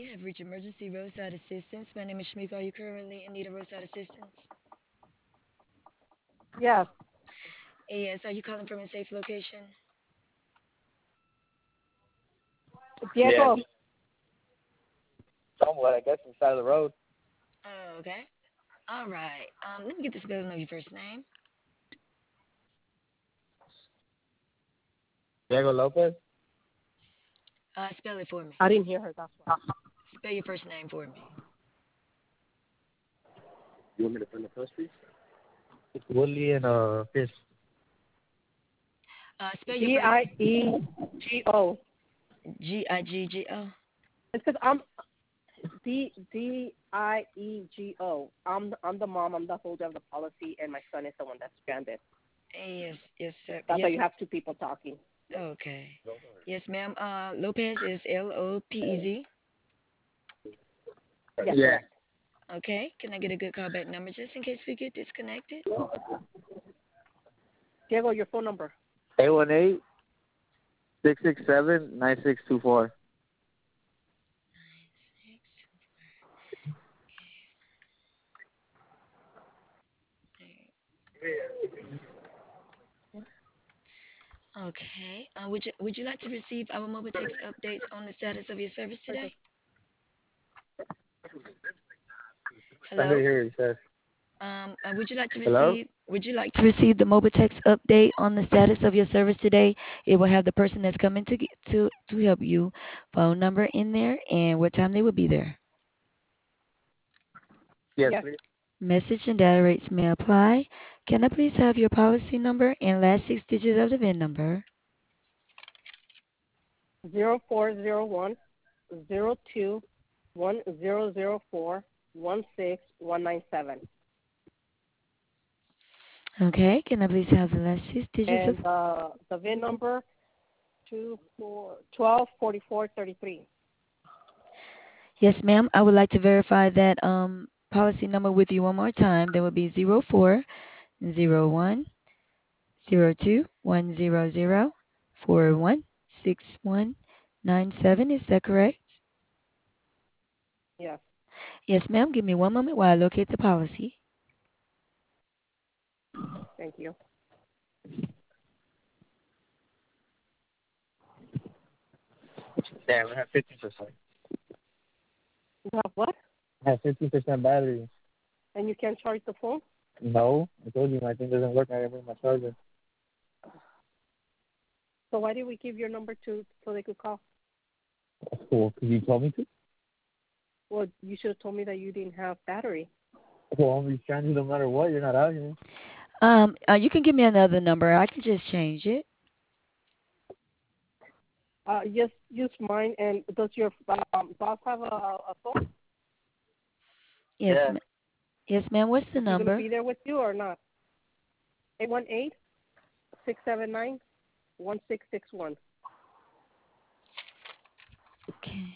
You have reached emergency roadside assistance. My name is Shamika. Are you currently in need of roadside assistance? Yes. Yes. Are you calling from a safe location? Yeah, Diego, somewhat. I guess on the side of the road. Oh, okay. All right. Let me get the spelling of your first name. Diego Lopez. Spell it for me. I didn't hear her. That's why. Spell your first name for me. You want me to find the first piece? It's Woodley and Fish. Spell your birth. Diego. Giggo. It's because I'm Diego. I'm the mom. I'm the holder of the policy, and my son is the one that's stranded. Yes. Yes, sir. That's why Yes. you have two people talking. Okay. Yes, ma'am. Lopez is Lopez. Yes, Yeah. correct. Okay. Can I get a good callback number just in case we get disconnected? Diego, your phone number. 818-667-9624. Six. Okay. Would you like to receive our mobile text updates on the status of your service Okay. today? I couldn't Hello. hear what you said. Would you like to Hello? receive the mobile text update on the status of your service today? It will have the person that's coming to help you, phone number in there, and what time they will be there. Yes, Yes. please. Message and data rates may apply. Can I please have your policy number and last six digits of the VIN number? 0401-02-1004-16197. Okay. Can I please have the last six digits of? And the VIN number 124433. Yes, ma'am. I would like to verify that policy number with you one more time. That would be 0401-02-100-416197. Is that correct? Yes. Yes, ma'am. Give me one moment while I locate the policy. Thank you. Damn, I have 50%. You have what? I have 50% battery. And you can't charge the phone? No, I told you my thing doesn't work. I gotta bring my charger. So why did we give your number to so they could call? Cool. Because you told me to. Well, you should have told me that you didn't have battery. Well, I'm be stranded no matter what. You're not out here. You can give me another number. I can just change it. Just use mine. And does your boss have a phone? Yes, Yeah. ma- yes, ma'am. What's the Is he gonna number? be there with you or not? 818-679-1661. Okay.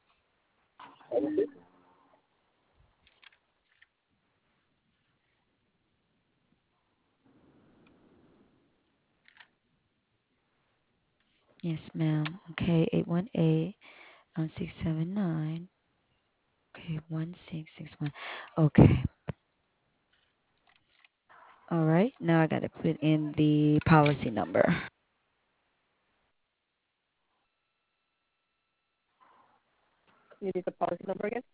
Yes, ma'am. Okay, 818-679. Okay, 1661. Okay. All right. Now I got to put in the policy number. You need the policy number again?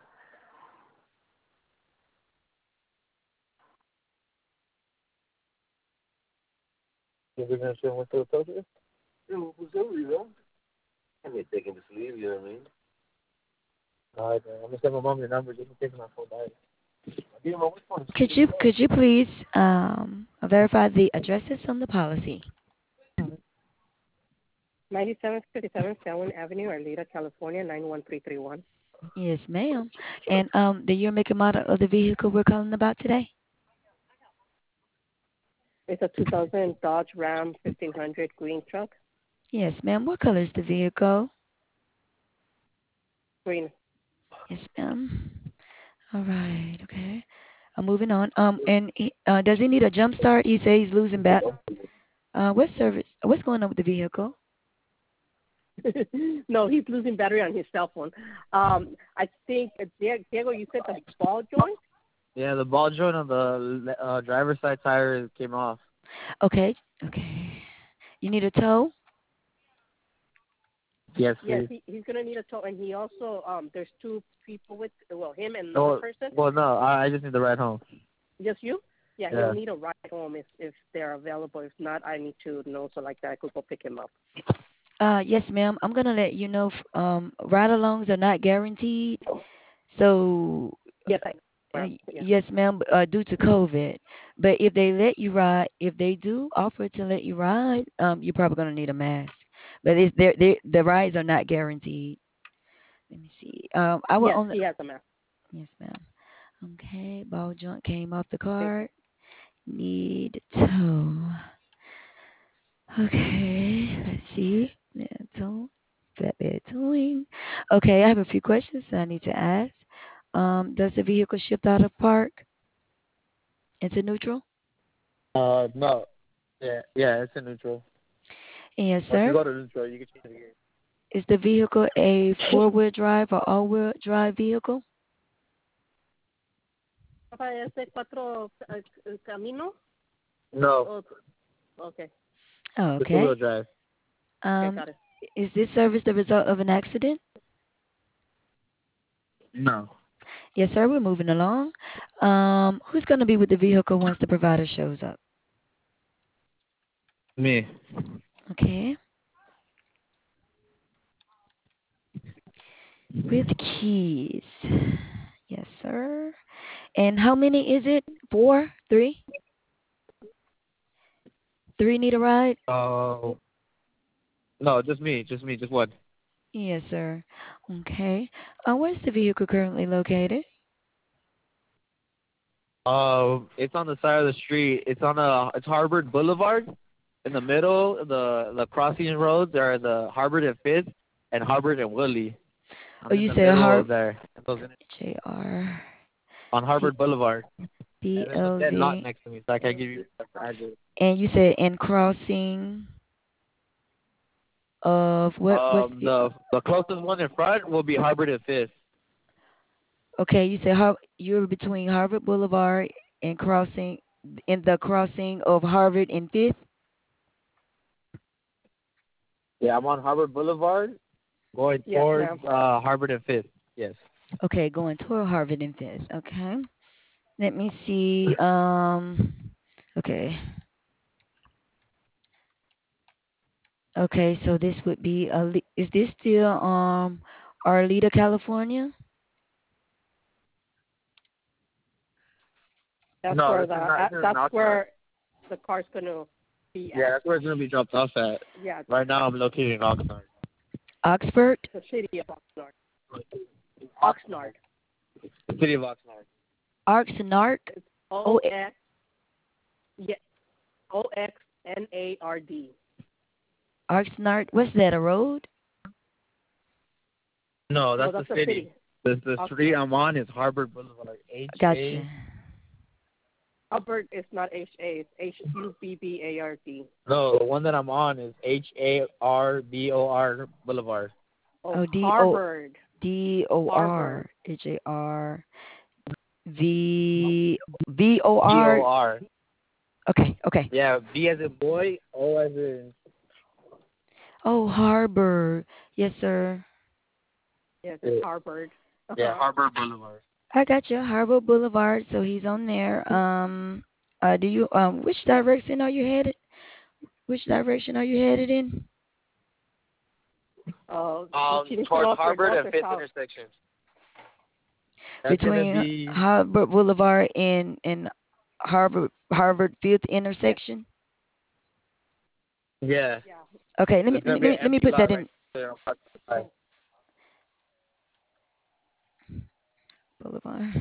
You're gonna show what's the social? No, who's over you, though? I mean, taking to sleep, you know what I mean? All right, man. I'm gonna send my mom your number just in case my phone dies. Give my which one? Could you please verify the addresses on the policy? 9757 Selwyn Avenue, Arleta, California, 91331. Yes, ma'am. And the year, make, and model of the vehicle we're calling about today? It's a 2000 Dodge Ram 1500 green truck. Yes, ma'am. What color is the vehicle? Green. Yes, ma'am. All right. Okay. I'm moving on. Does he need a jump start? He says he's losing bat. What service? What's going on with the vehicle? No, he's losing battery on his cell phone. I think Diego, you said the ball joint. Yeah, the ball joint on the driver's side tire came off. Okay. Okay. You need a tow? Yes, Yes, please. he's gonna need a tow, and he also there's two people with him and another Oh, person. well, no, I just need the ride home. Just you? Yeah, Yeah. he'll need a ride home if they're available. If not, I need to know so like that I could go pick him up. Yes, ma'am. I'm gonna let you know. Ride-alongs are not guaranteed, so Yes, I. Yeah. yes, ma'am. Due to COVID, but if they let you ride, if they do offer to let you ride, you're probably gonna need a mask. But the rides are not guaranteed. Let me see. I will Yes, only. he has a mask. Yes, ma'am. Okay, ball joint came off the Thank card. Need tow. Okay, let's see. Tow. Flatbed towing. Okay, I have a few questions that I need to ask. Does the vehicle shift out of park into neutral? No. Yeah, it's in neutral. Yes, Once you sir. go to neutral, you can change the gear. Is the vehicle a four-wheel drive or all-wheel drive vehicle? Papa, ese cuatro camino. No, Okay. Oh, it's two-wheel okay. drive. Okay, Um, got it. is this service the result of an accident? No. Yes, sir. We're moving along. Who's going to be with the vehicle once the provider shows up? Me. Okay. With keys. Yes, sir. And how many is it? Four? Three? Three need a ride? Oh. No, just me, just one. Yes, sir. Okay. Where's the vehicle currently located? It's on the side of the street. It's Harvard Boulevard. In the middle, the crossing roads are the Harvard and Fifth and Harvard and Willie. Oh, I'm in you the said middle of there. JR On Harvard Boulevard. And there's a dead lot BLV. next to me, so I can't give you the address. And you said in crossing of what's The closest one in front will be Harvard and Fifth. okay, you said you're between Harvard Boulevard and crossing in the crossing of Harvard and Fifth? Yeah, I'm on Harvard Boulevard, going Yes, towards ma'am. Harvard and Fifth. Yes. Okay, going toward Harvard and Fifth. Okay. Let me see. Okay. Okay, so this would be is this still Arleta, California? That's No, where this is not. This is that's not. where the car's gonna be Yeah, at. that's where it's gonna be dropped off at. Yeah, Right now, I'm located in Oxnard. Oxford? the city of Oxnard. Oxnard. The city of Oxnard. Oxnard? It's Oh, OX. Yeah, OXNARD. Oxnard. What's that? A road? No, No, that's that's the the city. city. The street I'm on is Harvard Boulevard. Gotcha. Hubbard is not HA. It's HUBBARD. No, the one that I'm on is HARBOR Boulevard. Oh, Harvard. DOR Harvard. HAR VOR. BOR. Okay, okay. Yeah, B as in boy, O as in. Oh, Harbor. Yes, sir. Yes, it's Harvard. Yeah, Harvard Boulevard. I got you. Harbor Boulevard. So he's on there. Do you which Yeah. direction are you headed? Which direction are you headed in? Towards Harvard and Fifth South. intersection. That's Between gonna be. Harbor Boulevard and Harvard Fifth intersection. Yeah. Yeah. Okay, There's gonna be an let me empty put lot that right in there on Prospect. Boulevard.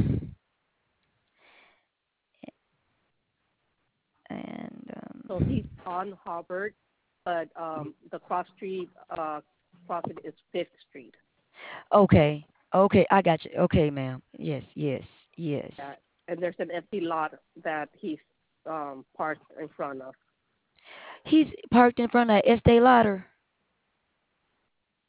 And So he's on Harvard, but the cross street crossing is Fifth Street. okay, okay, I got you. Okay, ma'am. Yes, yes, yes. And there's an empty lot that he's parked in front of. He's parked in front of Estee Lauder.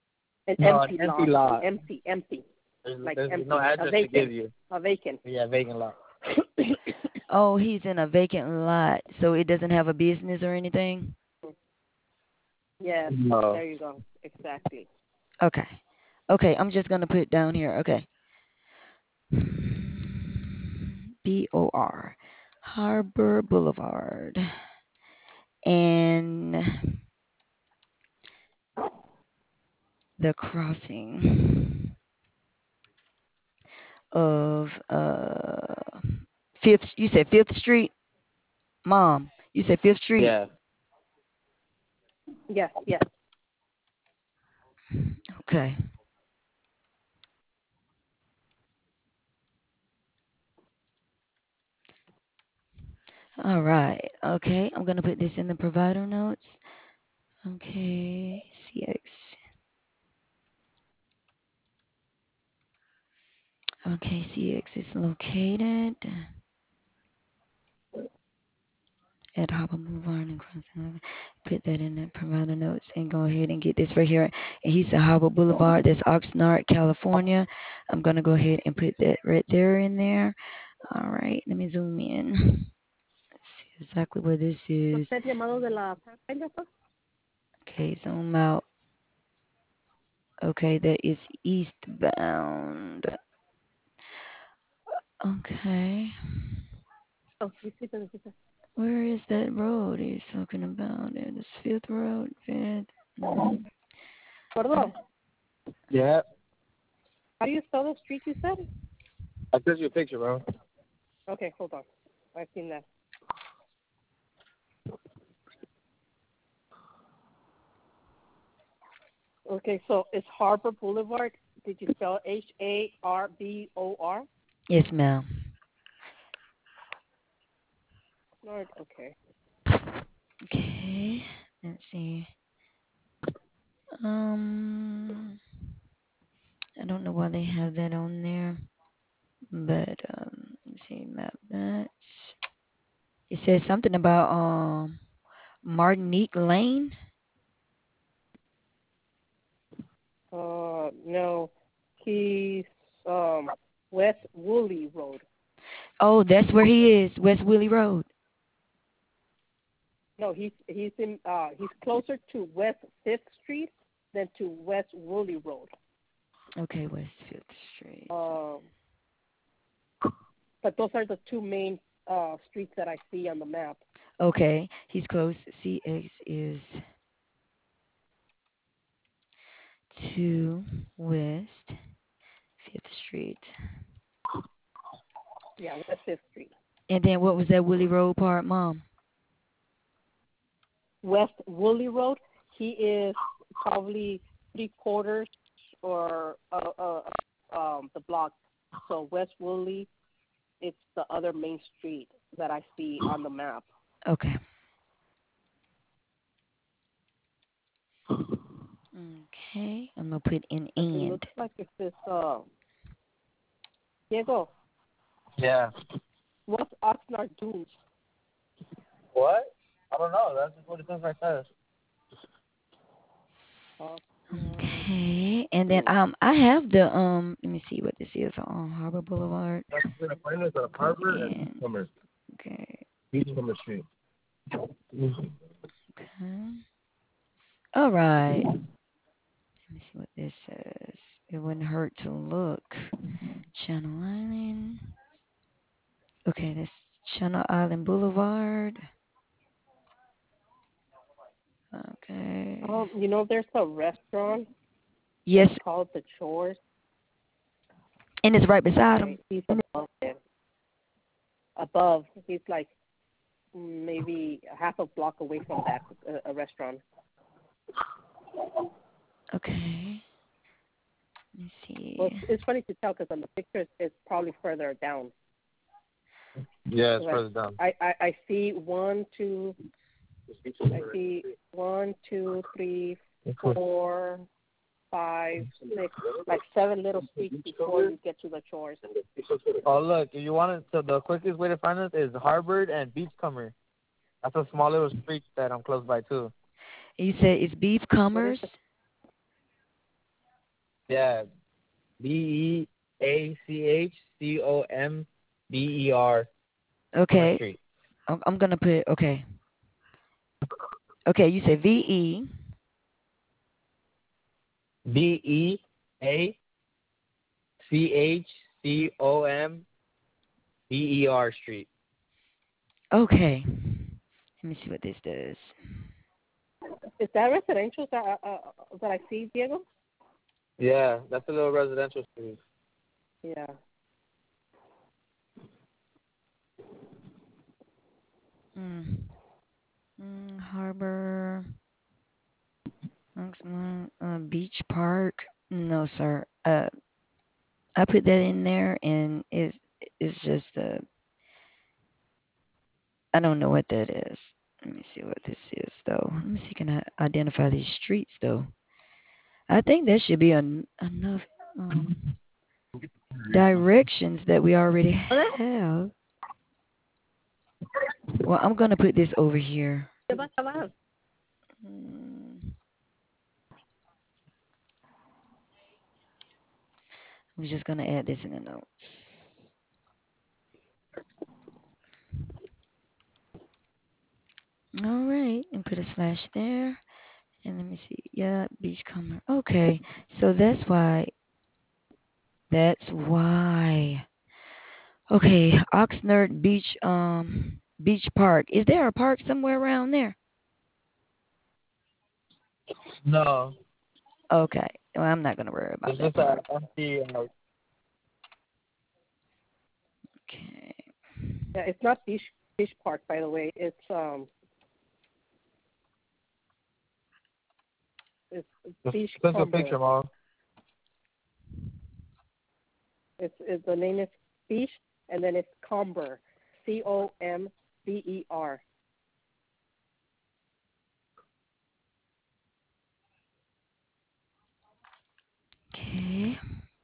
An No, an empty empty lot. lot. Empty. Like There's empty. no A address to vacant. give you. A vacant. Yeah, vacant lot. Oh, he's in a vacant lot, so it doesn't have a business or anything? Yes, No. there you go. Exactly. Okay. Okay, I'm just going to put down here. Okay. BOR. Harbor Boulevard. And the crossing of Fifth. You said Fifth Street, Mom. You said Fifth Street. Yeah. Yes, yes. Okay. All right. Okay. I'm gonna put this in the provider notes. Okay. CX. Okay. CX is located at Harbor Boulevard and Crossing. Put that in the provider notes and go ahead and get this right here. And he said Harbor Boulevard. That's Oxnard, California. I'm gonna go ahead and put that right there in there. All right. Let me zoom in. Let's see exactly where this is. ¿Usted llamado de la calle? Okay. Zoom out. Okay. That is eastbound. Okay. Oh, disculpe, disculpe. Where is that road he's talking about? It's Fifth Road, Fifth. Mm. Gordo, Yeah. how do you spell the street you said? I sent you a picture, bro. Okay, hold on. I've seen that. Okay, so it's Harbor Boulevard. Did you spell Harbor? Yes, ma'am. Lord, okay. Okay. Let's see. Um, I don't know why they have that on there, but let's see. Map that. It says something about Martinique Lane. No, he's West Woolley Road. Oh, that's where he is. West Willie Road. No, he's closer to West Fifth Street than to West Woolley Road. Okay, West Fifth Street. But those are the two main streets that I see on the map. Okay, he's close. CX is to West Fifth Street. Yeah, West Fifth Street. And then what was that Willie Road part, Mom? West Woolley Road. He is probably 3/4 or the block. So West Woolley, it's the other main street that I see on the map. Okay. Okay, I'm gonna put an It and. looks like it's this. Diego, Yeah. what's Oxnard Dunes? What? I don't know. That's just what it says right there. Okay, and then I have the let me see what this is on Harbor Boulevard. That's the appointments at Harbor and And, Summer. okay. Summer Street. Okay. All right. Let me see what this says. It wouldn't hurt to look. Channel Island. Okay, that's Channel Island Boulevard. Okay. There's a restaurant. Yes, It's called The Chores. and it's right beside him. He's above it. Above. He's like maybe half a block away from that a restaurant. Okay. Let me see. Well, it's funny to tell because on the pictures it's probably further down. Yeah, it's Like, further down. I see 1, 2. I see 1, 2, 3, 4, 5, 6, like 7 little streets before you get to The Chores. Oh, look, if you want it, so the quickest way to find us is Harvard and Beachcomber. That's a small little street that I'm close by, too. You said it's Beef Commerce? Yeah, BEACHCOMBER Commerce Okay. Street. I'm gonna put okay. Okay, you say VE. BEACHCOMBER Street. Okay. Let me see what this does. Is that residential that I see, Diego? Yeah, that's a little residential street. Yeah. Mm. Harbor, Beach Park. No, sir. I put that in there, and it's just I don't know what that is. Let me see what this is, though. Let me see, can I identify these streets, though? I think that should be enough directions that we already have. Well, I'm gonna put this over here. ¿Qué vas a hablar? Mm, I'm just gonna add this in the notes. All right, and put a slash there. And let me see. Yeah, Beachcomber. Okay, so that's why. That's why. Okay, Oxnard Beach, Beach Park. Is there a park somewhere around there? No, Okay, well, I'm not gonna worry about it's that just an part. empty. Okay. Yeah, it's not Beach Park, by the way. It's Just Beach take a Comber. picture, mom. It's the name is Beach, and then it's Comber, Comber. Okay.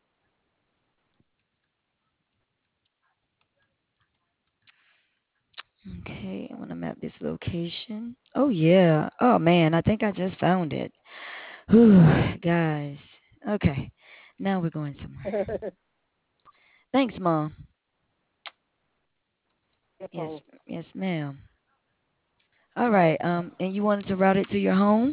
Okay, I want to map this location. Oh yeah. Oh man, I think I just found it. Whew, guys. Okay, now we're going somewhere. Thanks, Mom. No Yes, problem. yes, ma'am. All Bye. right. And you wanted to route it to your home?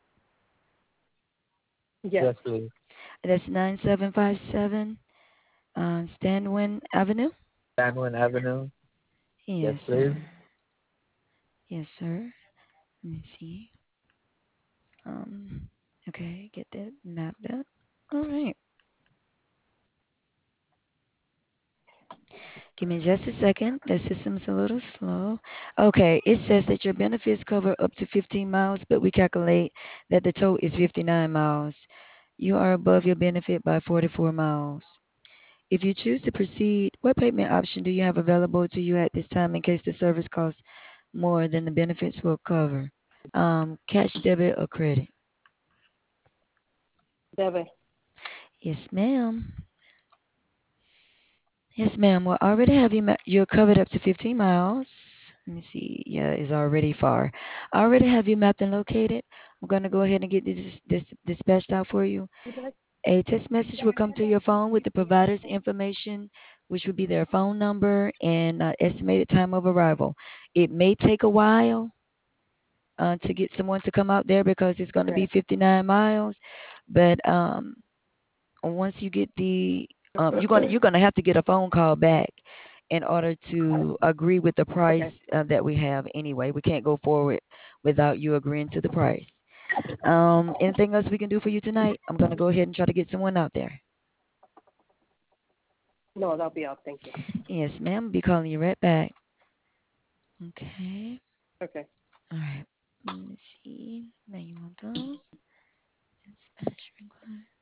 Yes. Yes, please. That's 9757 Stanwin Avenue. Banwin Avenue. Yes, Yes, please. sir. Yes, sir. Let me see. Um, okay, get that mapped up. All right. Give me just a second. The system's a little slow. Okay, it says that your benefits cover up to 15 miles, but we calculate that the total is 59 miles. You are above your benefit by 44 miles. If you choose to proceed, what payment option do you have available to you at this time in case the service costs more than the benefits will cover? Cash, debit, or credit? Debe. Yes, ma'am. Yes, ma'am. Well, I already have you. You're covered up to 15 miles. Let me see. Yeah, it's already far. I already have you mapped and located. I'm going to go ahead and get this dispatched out for you. A text message will come to your phone with the provider's information, which would be their phone number and estimated time of arrival. It may take a while to get someone to come out there because it's going to be Right. 59 miles, but once you get the you're gonna have to get a phone call back in order to agree with the price Okay. that we have. Anyway, we can't go forward without you agreeing to the price. Anything else we can do for you tonight? I'm gonna go ahead and try to get someone out there. No, that'll be all. Thank you. Yes, ma'am. I'll be calling you right back. Okay. Okay. All right. Let me see. Manual done. Dispatch required.